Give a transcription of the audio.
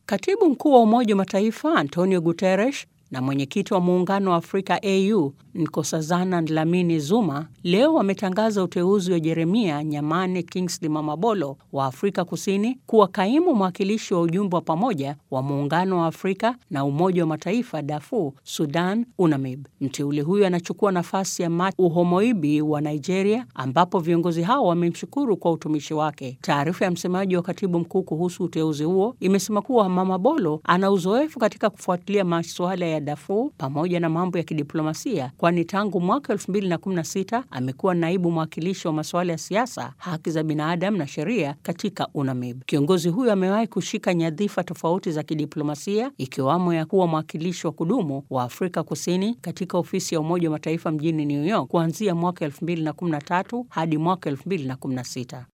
Katibu Mkuu wa Umoja wa Mataifa Antonio Guterres na mwenyekiti wa Muungano wa Afrika AU Nkosazana Dlamini-Zuma leo wametangaza uteuzi wa Jeremiah Nyamane Kingsley Mamabolo wa Afrika Kusini kuwa kaimu mwakilishi wa ujumbe wa pamoja wa Muungano wa Afrika na Umoja wa Mataifa Darfur, Sudan, UNAMIB. Mteule huyo anachukua nafasi ya Matt Uhomoibi wa Nigeria, ambapo viongozi hao wamemshukuru kwa utumishi wake. Taarifa ya msemaji wa katibu mkuu kuhusu uteuzi huo imesema kuwa Mamabolo ana uzoefu katika kufuatilia masuala ya Darfur pamoja na mambo ya kidiplomasia, kwani tangu mwaka 2016 amekuwa naibu mwakilishi wa masuala ya siasa, haki za binadamu na sheria katika UNAMIB. Kiongozi huyo amewahi kushika nyadhifa tofauti za kidiplomasia, ikiwamo ya kuwa mwakilishi wa kudumu wa Afrika Kusini katika ofisi ya Umoja wa Mataifa mjini New York kuanzia mwaka 2013 hadi mwaka 2016.